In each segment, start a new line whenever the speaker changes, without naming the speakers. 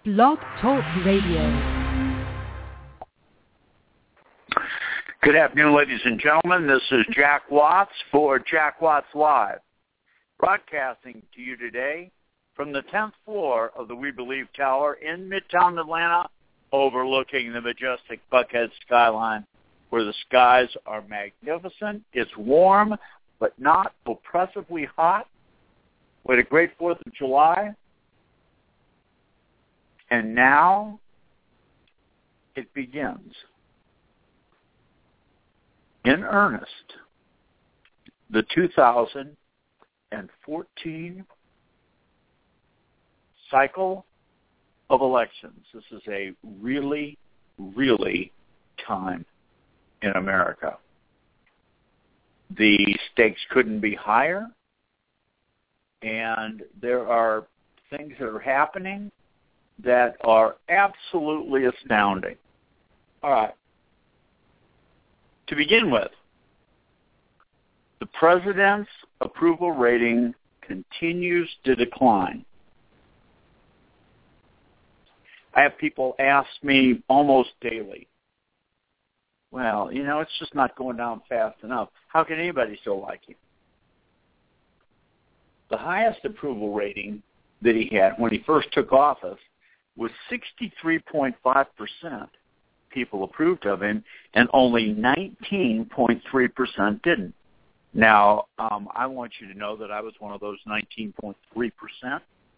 Blog Talk Radio.
Good afternoon, ladies and gentlemen. This is Jack Watts for Jack Watts Live, broadcasting to you today from the 10th floor of the We Believe Tower in Midtown Atlanta, overlooking the majestic Buckhead skyline, where the skies are magnificent. It's warm, but not oppressively hot. We had a great 4th of July. And now it begins. In earnest, the 2014 cycle of elections. This is a really, really time in America. The stakes couldn't be higher, and there are things that are happening that are absolutely astounding. All right. To begin with, the president's approval rating continues to decline. I have people ask me almost daily, well, it's just not going down fast enough. How can anybody still like him? The highest approval rating that he had when he first took office was 63.5% people approved of him, and only 19.3% didn't. Now, I want you to know that I was one of those 19.3%,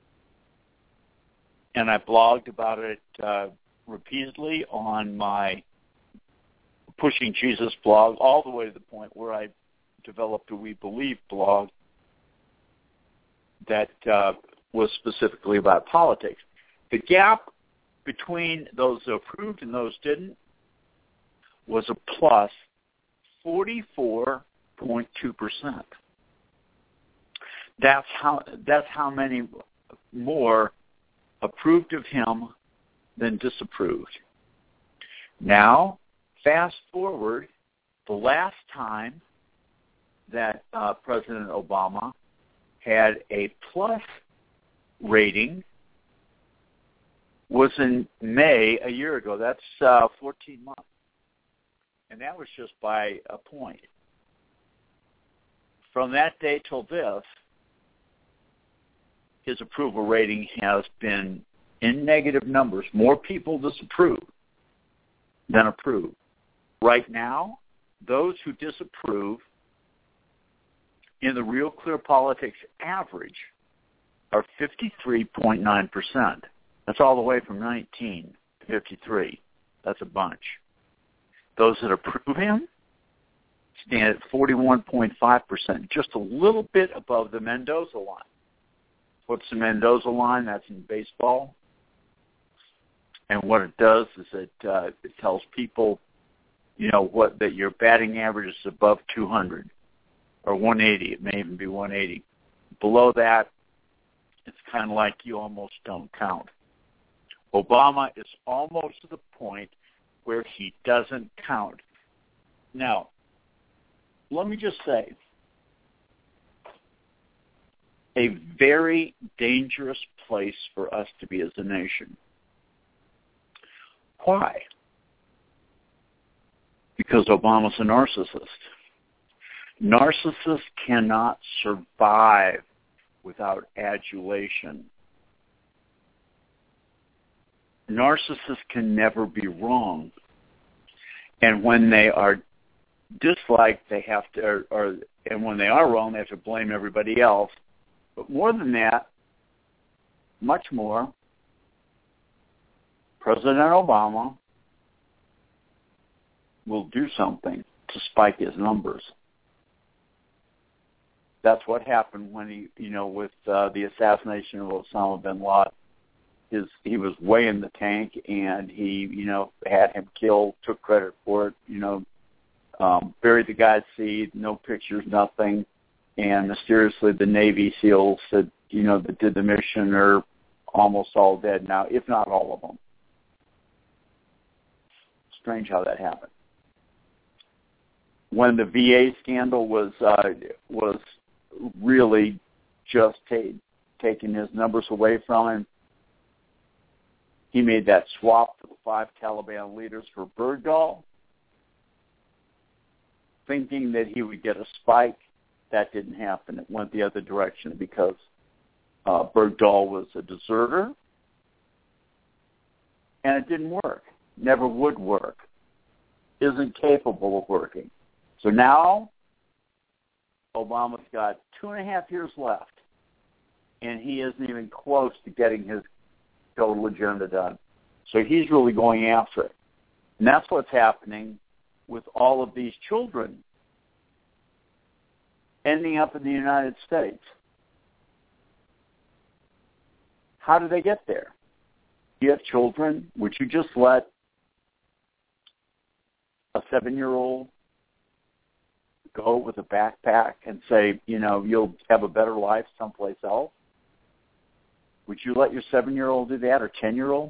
and I blogged about it repeatedly on my Pushing Jesus blog, all the way to the point where I developed a We Believe blog that was specifically about politics. The gap between those approved and those didn't was a plus 44.2%. That's how many more approved of him than disapproved. Now, fast forward, the last time that President Obama had a plus rating was in May a year ago. That's 14 months. And that was just by a point. From that day till this, his approval rating has been in negative numbers. More people disapprove than approve. Right now, those who disapprove in the Real Clear Politics average are 53.9%. That's all the way from 19 to 53. That's a bunch. Those that approve him stand at 41.5%, just a little bit above the Mendoza line. What's the Mendoza line? That's in baseball. And what it does is it tells people, that your batting average is above 200 or 180. It may even be 180. Below that, it's kind of like you almost don't count. Obama is almost to the point where he doesn't count. Now, let me just say, a very dangerous place for us to be as a nation. Why? Because Obama's a narcissist. Narcissists cannot survive without adulation. Narcissists can never be wrong. And when they are disliked, they have to, and when they are wrong, they have to blame everybody else. But more than that, much more, President Obama will do something to spike his numbers. That's what happened when he, with the assassination of Osama bin Laden. He was way in the tank, and he, had him killed, took credit for it, buried the guy's seed, no pictures, nothing, and mysteriously the Navy SEALs that did the mission are almost all dead now, if not all of them. Strange how that happened. When the VA scandal was really just taking his numbers away from him, He made that swap for the 5 Taliban leaders for Bergdahl, thinking that he would get a spike. That didn't happen. It went the other direction because Bergdahl was a deserter, and it didn't work. Never would work. Isn't capable of working. So now Obama's got 2.5 years left, and he isn't even close to getting his total agenda done. So he's really going after it. And that's what's happening with all of these children ending up in the United States. How do they get there? You have children, would you just let a 7-year-old go with a backpack and say, you'll have a better life someplace else? Would you let your 7-year-old do that, or 10-year-old?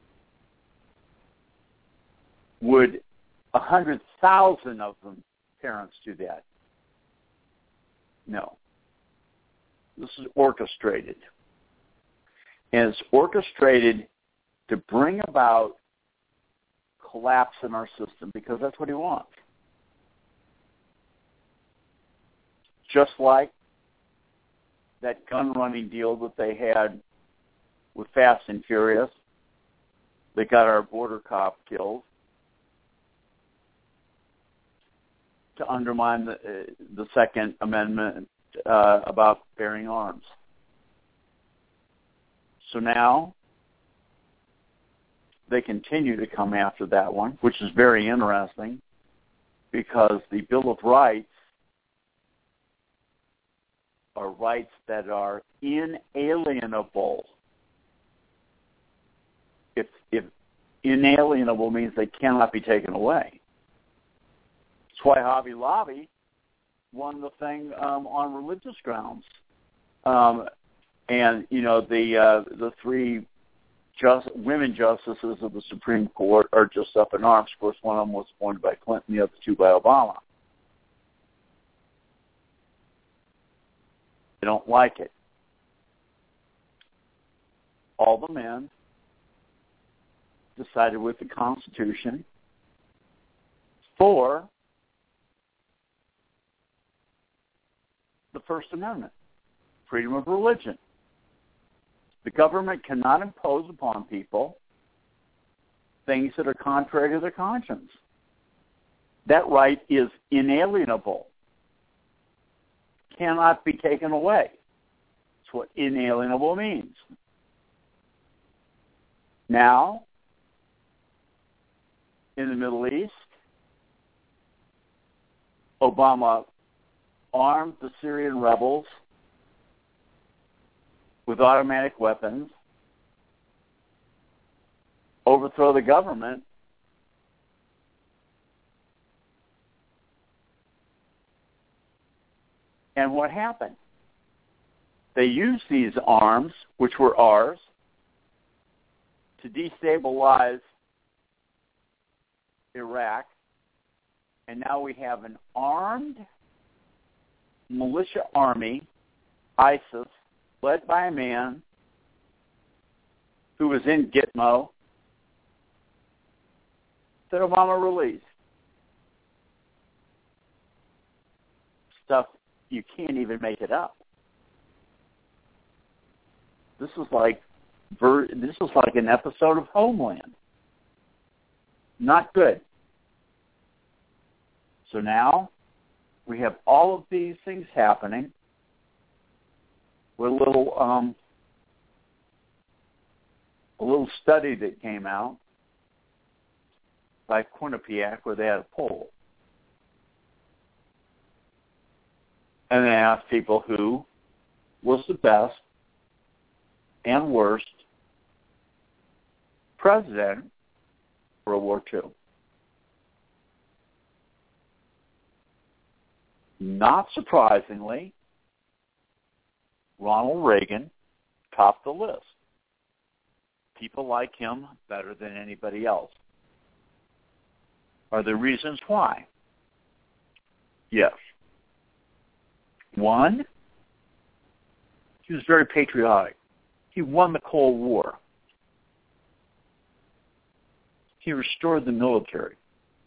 Would 100,000 of them parents do that? No. This is orchestrated. And it's orchestrated to bring about collapse in our system, because that's what he wants. Just like that gun running deal that they had with Fast and Furious. They got our border cop killed to undermine the Second Amendment about bearing arms. So now they continue to come after that one, which is very interesting, because the Bill of Rights are rights that are inalienable. If inalienable means they cannot be taken away. That's why Hobby Lobby won the thing on religious grounds. And the 3 women justices of the Supreme Court are just up in arms. Of course, one of them was appointed by Clinton, the other 2 by Obama. They don't like it. All the men decided with the Constitution for the First Amendment, freedom of religion. The government cannot impose upon people things that are contrary to their conscience. That right is inalienable, cannot be taken away. That's what inalienable means. Now, in the Middle East, Obama armed the Syrian rebels with automatic weapons, overthrow the government, and what happened? They used these arms, which were ours, to destabilize Iraq, and now we have an armed militia army, ISIS, led by a man who was in Gitmo, that Obama released. Stuff you can't even make it up. This is like an episode of Homeland. Not good. So now we have all of these things happening. With a little study that came out by Quinnipiac, where they had a poll. And they asked people who was the best and worst president for World War II. Not surprisingly, Ronald Reagan topped the list. People like him better than anybody else. Are there reasons why? Yes. One, he was very patriotic. He won the Cold War. He restored the military.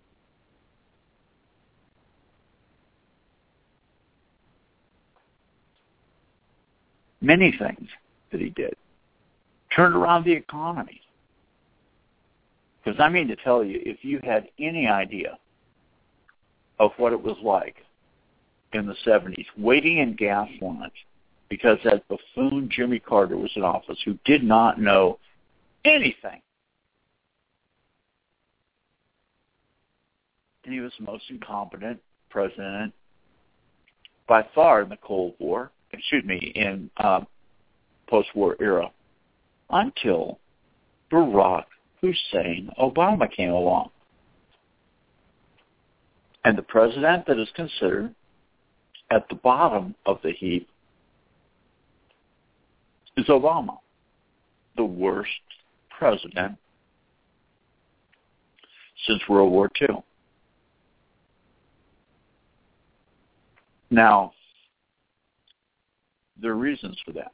Many things that he did. Turned around the economy. Because I mean to tell you, if you had any idea of what it was like in the 70s, waiting in gas lines, because that buffoon Jimmy Carter was in office who did not know anything. And he was the most incompetent president by far in the Cold War, in post-war era, until Barack Hussein Obama came along. And the president that is considered at the bottom of the heap is Obama, the worst president since World War II. Now, there are reasons for that.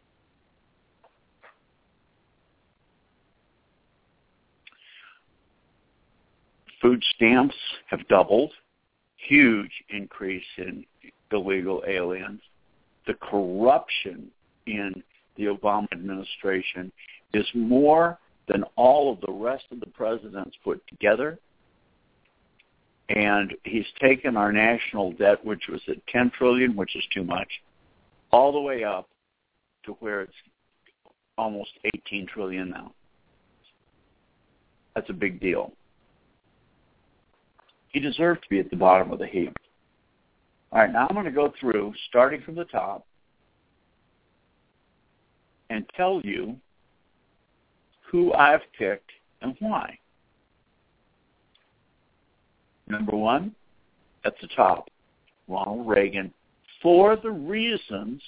Food stamps have doubled. Huge increase in illegal aliens. The corruption in the Obama administration is more than all of the rest of the presidents put together. And he's taken our national debt, which was at $10 trillion, which is too much, all the way up to where it's almost $18 trillion now. That's a big deal. He deserved to be at the bottom of the heap. All right, now I'm going to go through, starting from the top, and tell you who I've picked and why. Number one, at the top, Ronald Reagan, for the reasons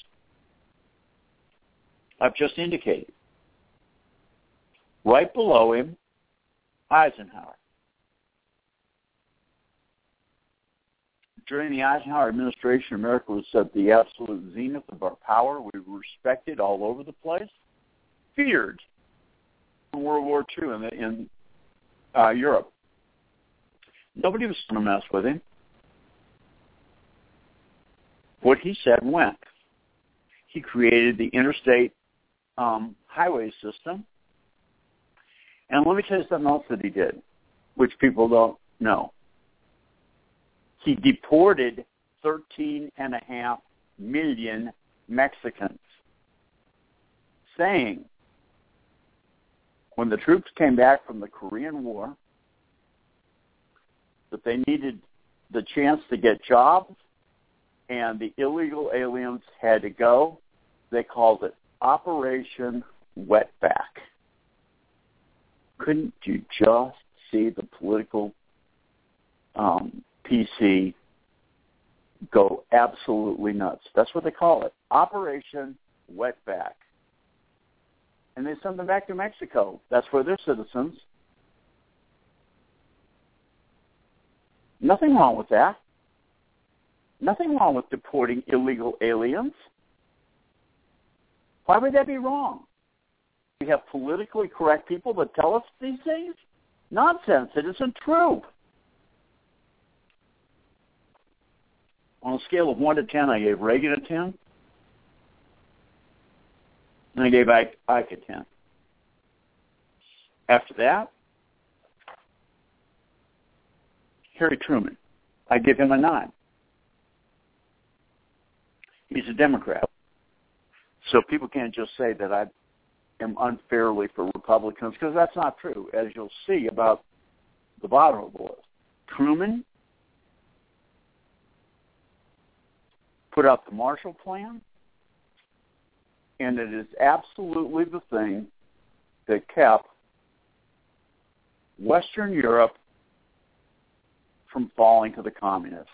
I've just indicated. Right below him, Eisenhower. During the Eisenhower administration, America was at the absolute zenith of our power. We were respected all over the place, feared in World War II in Europe. Nobody was going to mess with him. What he said went. He created the interstate highway system. And let me tell you something else that he did, which people don't know. He deported 13.5 million Mexicans, saying when the troops came back from the Korean War that they needed the chance to get jobs and the illegal aliens had to go. They called it Operation Wetback. Couldn't you just see the political PC go absolutely nuts? That's what they call it, Operation Wetback. And they send them back to Mexico. That's where they're citizens. Nothing wrong with that. Nothing wrong with deporting illegal aliens. Why would that be wrong? We have politically correct people that tell us these things? Nonsense. It isn't true. On a scale of 1 to 10, I gave Reagan a 10. And I gave Ike a 10. After that, Harry Truman. I give him a 9. He's a Democrat. So people can't just say that I am unfairly for Republicans, because that's not true, as you'll see about the bottom of the list. Truman put out the Marshall Plan, and it is absolutely the thing that kept Western Europe from falling to the communists.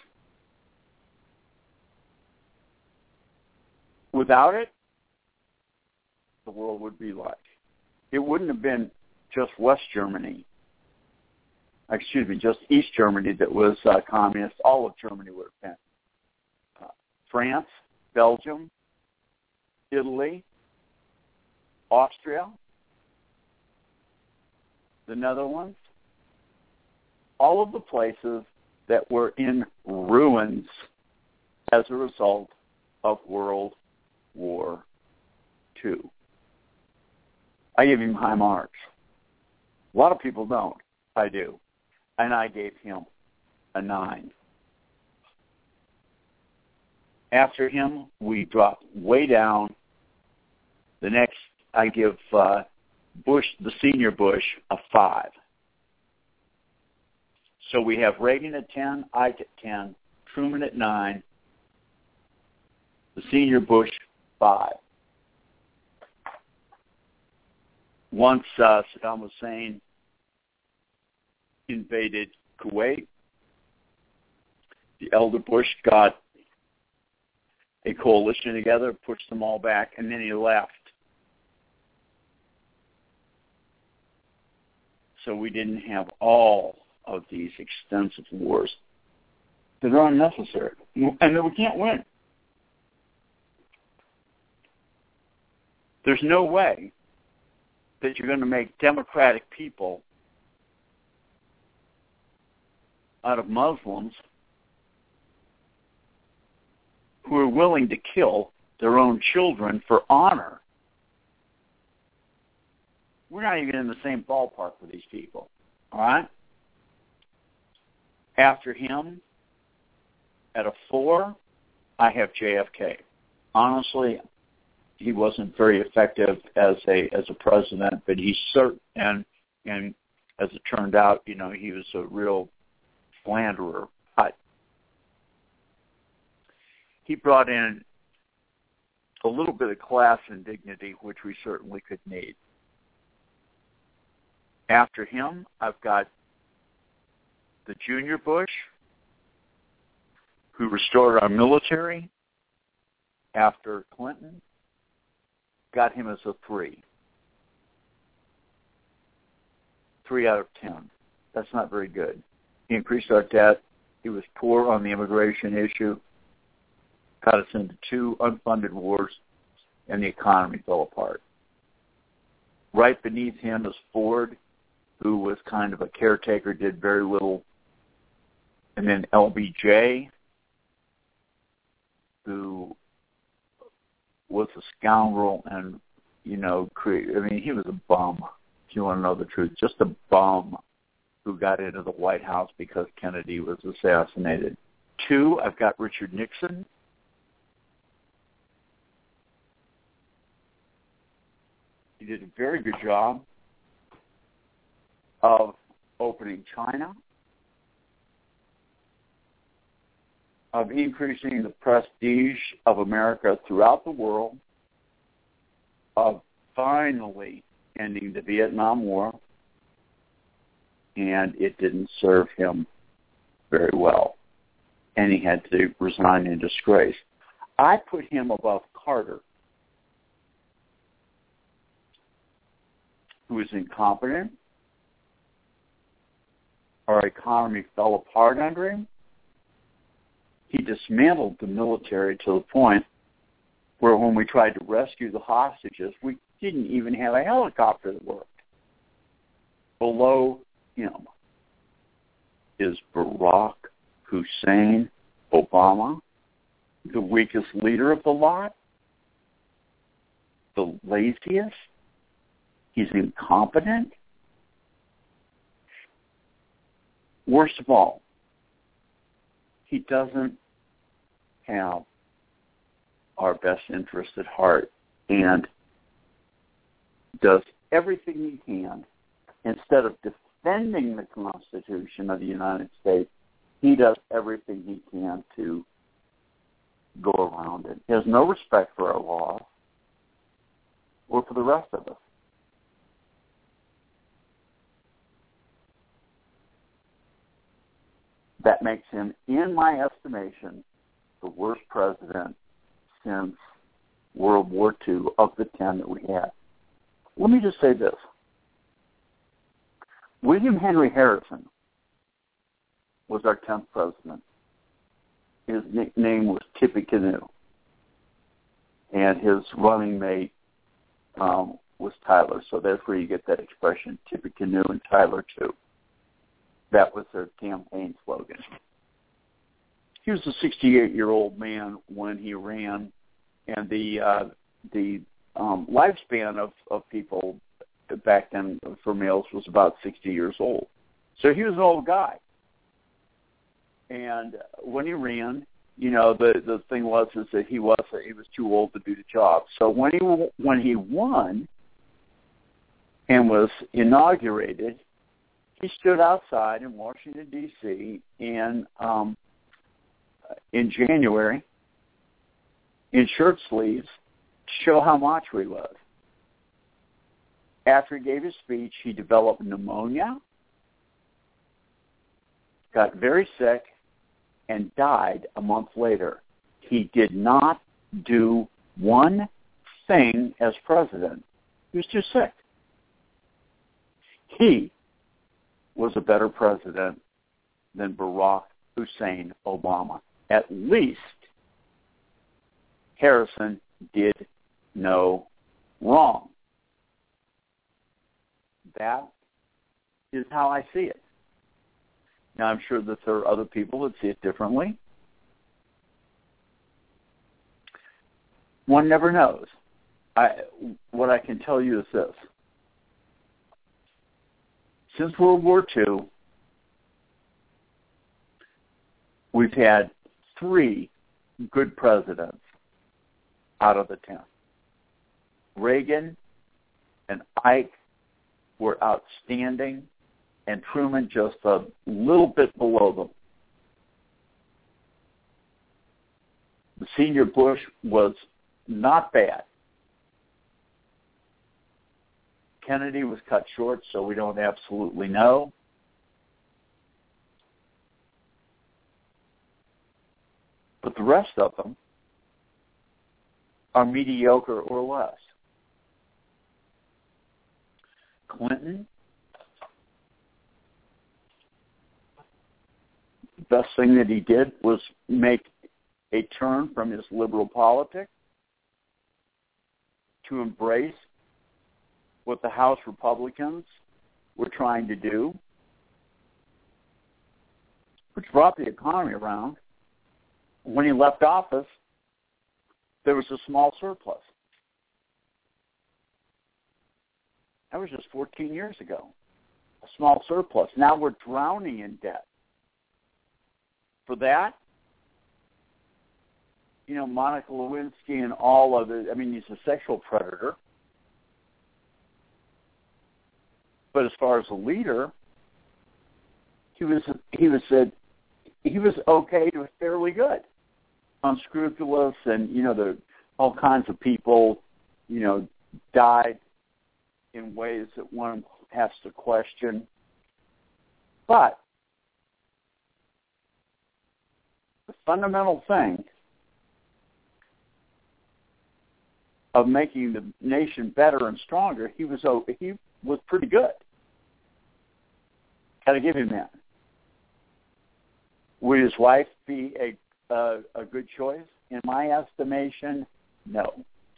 Without it, the world would be like. It wouldn't have been just West Germany. Just East Germany that was communist. All of Germany would have been. France, Belgium, Italy, Austria, the Netherlands, all of the places that were in ruins as a result of World War II. I give him high marks. A lot of people don't. I do. And I gave him a 9. After him, we dropped way down. The next, I give Bush, the senior Bush, a 5. So we have Reagan at 10, Ike at 10, Truman at 9, the senior Bush, 5. Once Saddam Hussein invaded Kuwait, the elder Bush got a coalition together, pushed them all back, and then he left. So we didn't have all of these extensive wars that are unnecessary and that we can't win. There's no way that you're going to make democratic people out of Muslims who are willing to kill their own children for honor. We're not even in the same ballpark with these people, all right? After him, at a 4, I have JFK. Honestly, he wasn't very effective as a president, but he's certain, and as it turned out, he was a real slanderer. He brought in a little bit of class and dignity, which we certainly could need. After him, I've got the junior Bush, who restored our military after Clinton. Got him as a 3. 3 out of 10. That's not very good. He increased our debt. He was poor on the immigration issue. Got us into 2 unfunded wars, and the economy fell apart. Right beneath him is Ford, who was kind of a caretaker, did very little. And then LBJ, who was a scoundrel and, he was a bum, if you want to know the truth. Just a bum who got into the White House because Kennedy was assassinated. 2, I've got Richard Nixon. He did a very good job of opening China, of increasing the prestige of America throughout the world, of finally ending the Vietnam War, and it didn't serve him very well, and he had to resign in disgrace. I put him above Carter, who was incompetent. Our economy fell apart under him. He dismantled the military to the point where when we tried to rescue the hostages, we didn't even have a helicopter that worked. Below him is Barack Hussein Obama, the weakest leader of the lot, the laziest. He's incompetent. Worst of all, he doesn't have our best interest at heart and does everything he can. Instead of defending the Constitution of the United States, he does everything he can to go around it. He has no respect for our laws or for the rest of us. That makes him, in my estimation, the worst president since World War II of the 10 that we had. Let me just say this. William Henry Harrison was our 10th president. His nickname was Tippecanoe. And his running mate was Tyler. So that's where you get that expression, Tippecanoe and Tyler too. That was their campaign slogan. He was a 68-year-old man when he ran, and the lifespan of people back then for males was about 60 years old. So he was an old guy. And when he ran, the thing was that he was too old to do the job. So when he won and was inaugurated, he stood outside in Washington, D.C. in January in shirt sleeves to show how macho he was. After he gave his speech, he developed pneumonia, got very sick, and died a month later. He did not do one thing as president. He was too sick. He was a better president than Barack Hussein Obama. At least Harrison did no wrong. That is how I see it. Now, I'm sure that there are other people that see it differently. One never knows. What I can tell you is this. Since World War II, we've had 3 good presidents out of the 10. Reagan and Ike were outstanding, and Truman just a little bit below them. The senior Bush was not bad. Kennedy was cut short, so we don't absolutely know. But the rest of them are mediocre or less. Clinton, the best thing that he did was make a turn from his liberal politics to embrace what the House Republicans were trying to do, which brought the economy around. When he left office, there was a small surplus. That was just 14 years ago, a small surplus. Now we're drowning in debt. For that, Monica Lewinsky and all of it, he's a sexual predator. But as far as a leader, he was okay to fairly good, unscrupulous, and all kinds of people, died in ways that one has to question. But the fundamental thing of making the nation better and stronger, he was pretty good. Got to give him that. Would his wife be a good choice? In my estimation, no.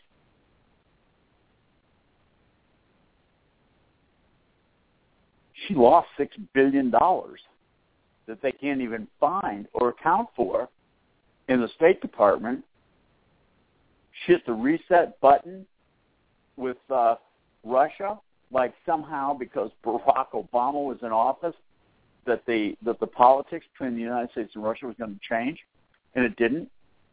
She lost $6 billion that they can't even find or account for in the State Department. She hit the reset button with Russia, like somehow because Barack Obama was in office, that the politics between the United States and Russia was going to change, and it didn't.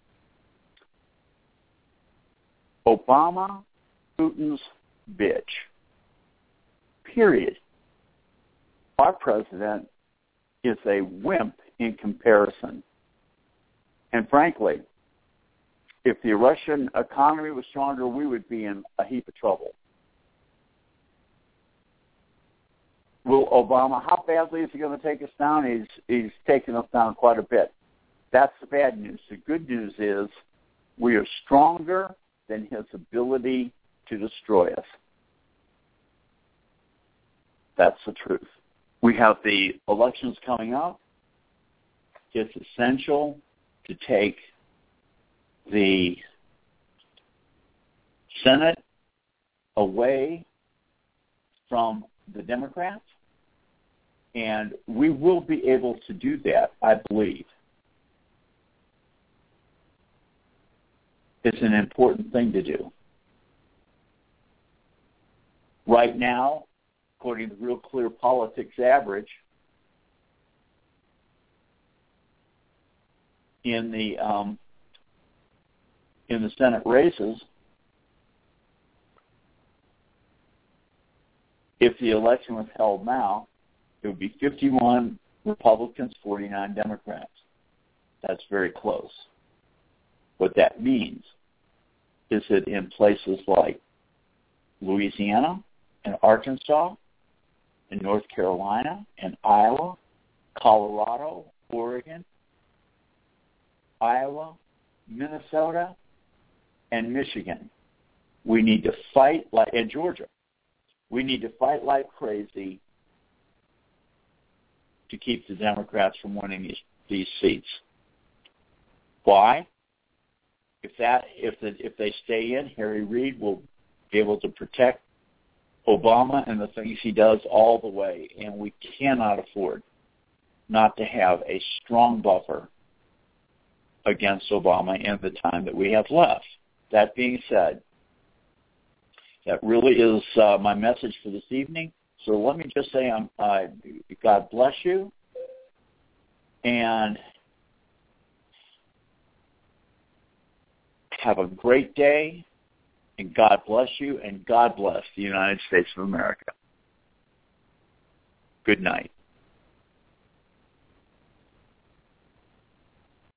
Obama, Putin's bitch. Period. Our president is a wimp in comparison. And frankly, if the Russian economy was stronger, we would be in a heap of trouble. Will Obama, how badly is he going to take us down? He's taken us down quite a bit. That's the bad news. The good news is we are stronger than his ability to destroy us. That's the truth. We have the elections coming up. It's essential to take the Senate away from the Democrats And we will be able to do that, I believe. It's an important thing to do. Right now, according to Real Clear Politics Average, in the Senate races, if the election was held now, it would be 51 Republicans, 49 Democrats. That's very close. What that means is that in places like Louisiana and Arkansas and North Carolina and Iowa, Colorado, Oregon, Iowa, Minnesota, and Michigan, we need to fight like, and Georgia, we need to fight like crazy to keep the Democrats from winning these seats. Why? If they stay in, Harry Reid will be able to protect Obama and the things he does all the way, and we cannot afford not to have a strong buffer against Obama in the time that we have left. That being said, that really is my message for this evening. So let me just say, God bless you, and have a great day, and God bless you, and God bless the United States of America. Good night.